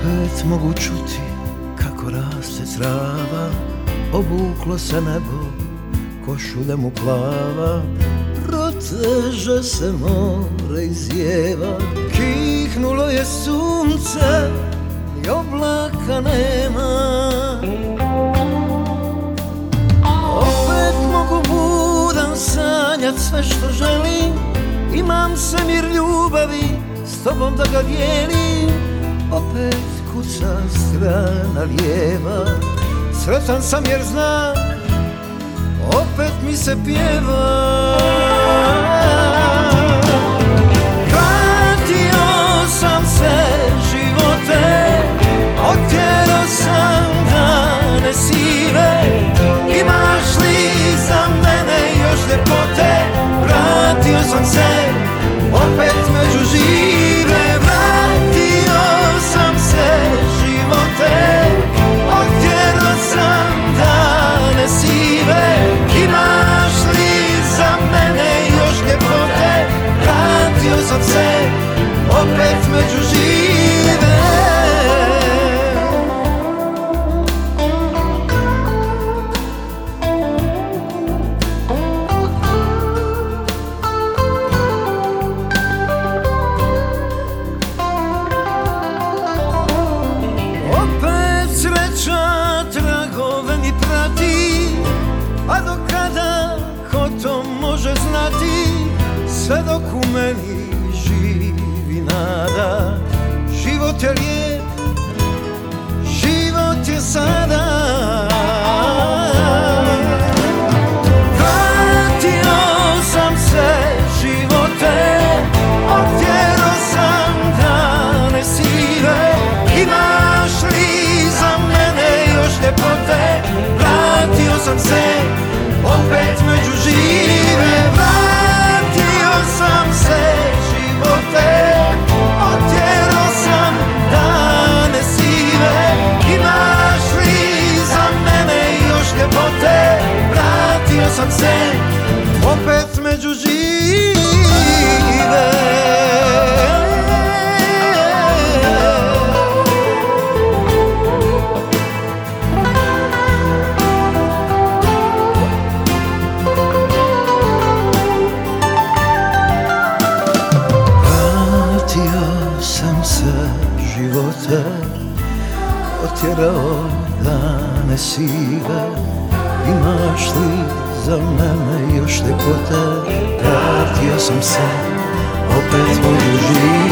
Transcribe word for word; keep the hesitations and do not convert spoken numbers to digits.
Opet mogu čuti kako raste trava, obuklo se nebo, košulja mu plava. Proteže se more i zjeva, kihnulo je sunce i oblaka nema. Opet mogu budan sanjat sve što želim, imam svemir ljubavi, s tobom da ga dijelim. Opet kuca strana lijeva, sretan sam jer znam, opet mi se pjeva. Vratio sam se živote, otjerao sam dane sive. Imaš li za mene još ljepote? Vratio sam se opet među žive. Vratio sam se živote, otjerao sam dane sive. Imaš li za mene još ljepote? Vratio sam se opet među žive. Opet sreća tragove mi prati, a do kada ko to može znati? Sve dok u meni živi nada. Život je lijep, život je sada. Vratio sam se živote, otjerao sam dane sive. Imaš li za mene još ljepote? Vratio sam se opet među žive. Vratio sam se živote, otjerao sam dane sive. Imaš li za mene još ljepote? Vratio sam se opet među žive. Sam se živote, otjerao dane sive. Imaš li za mene još ljepote? Vratio sam se opet među žive.